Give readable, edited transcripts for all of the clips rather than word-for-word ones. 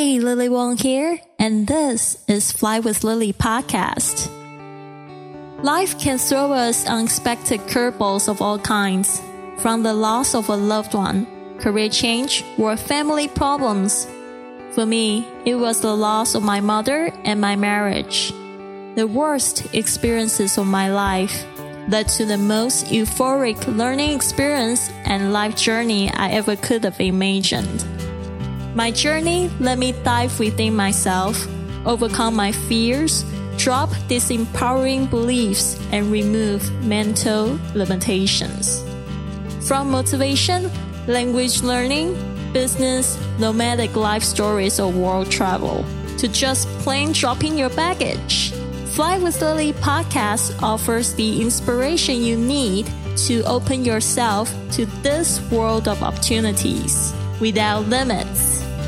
Hey, Lily Wong here, and this is Fly with Lily podcast. Life can throw us unexpected curveballs of all kinds, from the loss of a loved one, career change, or family problems. For me, it was the loss of my mother and my marriage. The worst experiences of my life led to the most euphoric learning experience and life journey I ever could have imagined. My journey let me dive within myself, overcome my fears, drop disempowering beliefs, and remove mental limitations. From motivation, language learning, business, nomadic life stories, or world travel, to just plain dropping your baggage, Fly with Lily podcast offers the inspiration you need to open yourself to this world of opportunities without limits.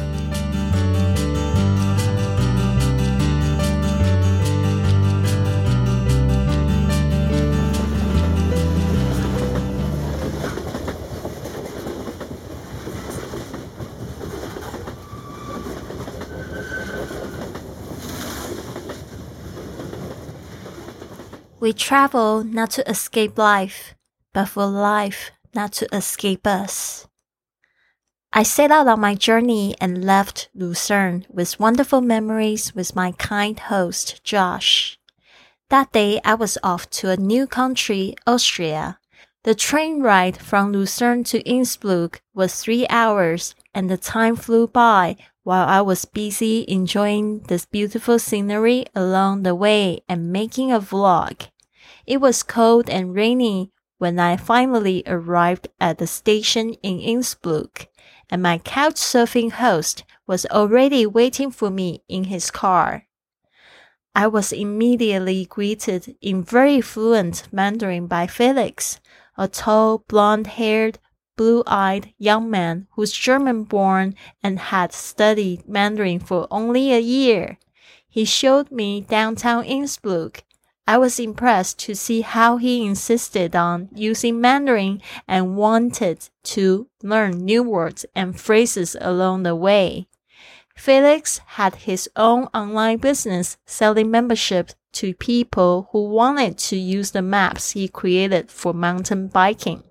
We travel not to escape life, but for life not to escape us. I set out on my journey and left Lucerne with wonderful memories with my kind host, Josh. That day, I was off to a new country, Austria. The train ride from Lucerne to Innsbruck was 3 hours, and the time flew by while I was busy enjoying this beautiful scenery along the way and making a vlog. It was cold and rainy when I finally arrived at the station in Innsbruck, and my couchsurfing host was already waiting for me in his car. I was immediately greeted in very fluent Mandarin by Felix, a tall, blonde-haired, blue-eyed young man who's German-born and had studied Mandarin for only a year. He showed me downtown Innsbruck. I was impressed to see how he insisted on using Mandarin and wanted to learn new words and phrases along the way. Felix had his own online business selling memberships to people who wanted to use the maps he created for mountain biking.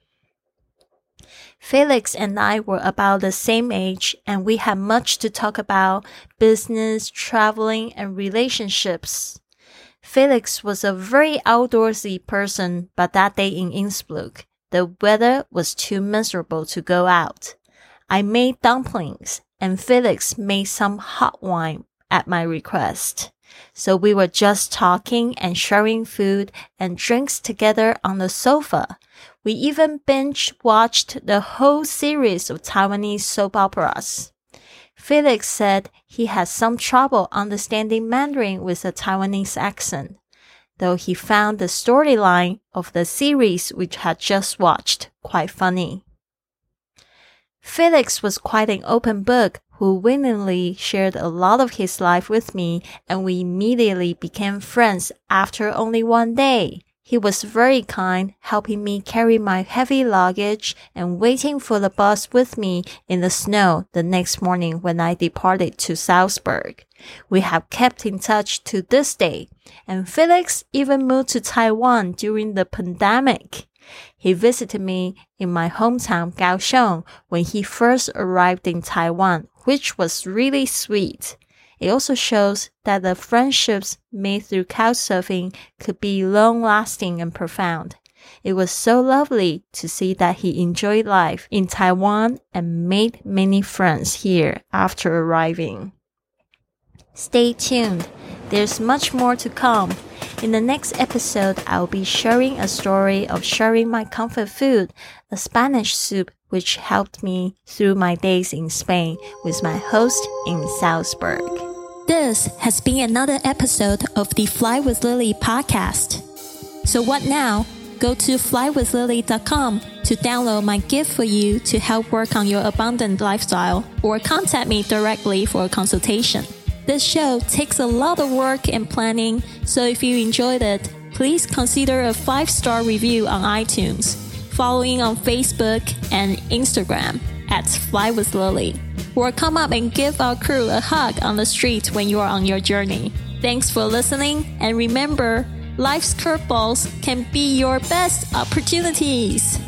Felix and I were about the same age, and we had much to talk about: business, traveling, and relationships. Felix was a very outdoorsy person, but that day in Innsbruck, the weather was too miserable to go out. I made dumplings, and Felix made some hot wine at my request. So we were just talking and sharing food and drinks together on the sofa. We even binge-watched the whole series of Taiwanese soap operas. Felix said he had some trouble understanding Mandarin with a Taiwanese accent, though he found the storyline of the series which had just watched quite funny. Felix was quite an open book who willingly shared a lot of his life with me, and we immediately became friends after only one day. He was very kind, helping me carry my heavy luggage and waiting for the bus with me in the snow the next morning when I departed to Salzburg. We have kept in touch to this day, and Felix even moved to Taiwan during the pandemic. He visited me in my hometown, Kaohsiung, when he first arrived in Taiwan, which was really sweet. It also shows that the friendships made through couchsurfing could be long-lasting and profound. It was so lovely to see that he enjoyed life in Taiwan and made many friends here after arriving. Stay tuned. There's much more to come. In the next episode, I'll be sharing a story of sharing my comfort food, a Spanish soup which helped me through my days in Spain with my host in Salzburg. This has been another episode of the Fly with Lily podcast. So what now? Go to flywithlily.com to download my gift for you to help work on your abundant lifestyle, or contact me directly for a consultation. This show takes a lot of work and planning, so if you enjoyed it, please consider a 5-star review on iTunes, following on Facebook and Instagram. @flywithlily, or come up and give our crew a hug on the street when you are on your journey. Thanks for listening, and remember, life's curveballs can be your best opportunities.